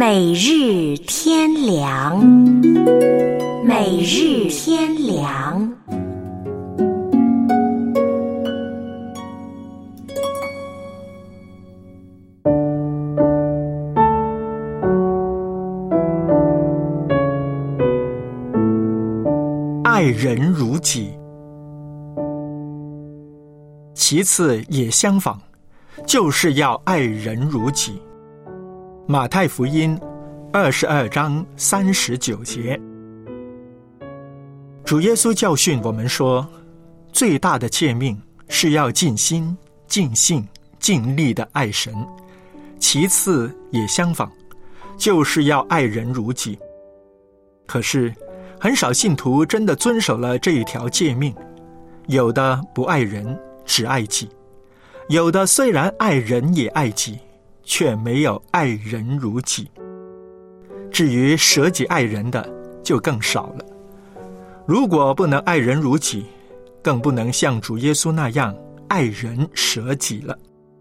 每日天良，每日天良。 爱人如己，其次也相仿，就是要爱人如己。马太福音22章39节，主耶稣教训我们说，最大的诫命是要尽心、尽性、尽力的爱神，其次也相仿，就是要爱人如己。可是很少信徒真的遵守了这一条诫命，有的不爱人，只爱己；有的虽然爱人也爱己，却没有爱人如己。至于舍己爱人的就更少了。如果不能爱人如己，更不能像主耶稣那样爱人舍己了。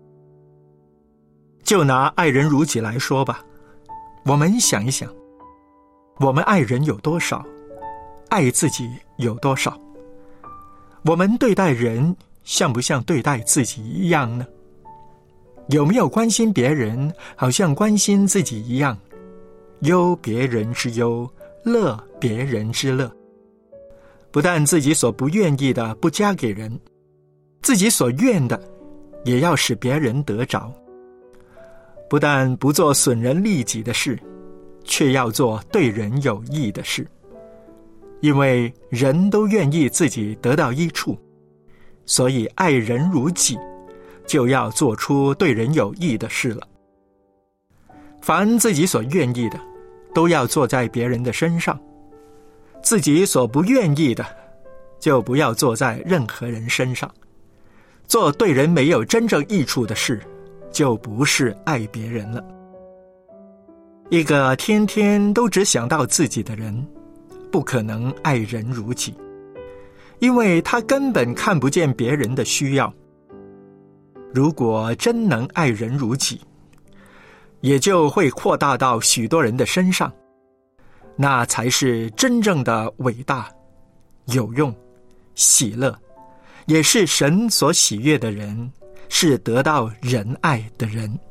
就拿爱人如己来说吧，我们想一想，我们爱人有多少，爱自己有多少？我们对待人像不像对待自己一样呢？有没有关心别人好像关心自己一样，忧别人之忧，乐别人之乐？不但自己所不愿意的不加给人，自己所愿的也要使别人得着。不但不做损人利己的事，却要做对人有益的事。因为人都愿意自己得到益处，所以爱人如己，就要做出对人有益的事了。凡自己所愿意的，都要做在别人的身上；自己所不愿意的，就不要做在任何人身上。做对人没有真正益处的事，就不是爱别人了。一个天天都只想到自己的人，不可能爱人如己，因为他根本看不见别人的需要。如果真能爱人如己，也就会扩大到许多人的身上，那才是真正的伟大、有用、喜乐，也是神所喜悦的人，是得到仁爱的人。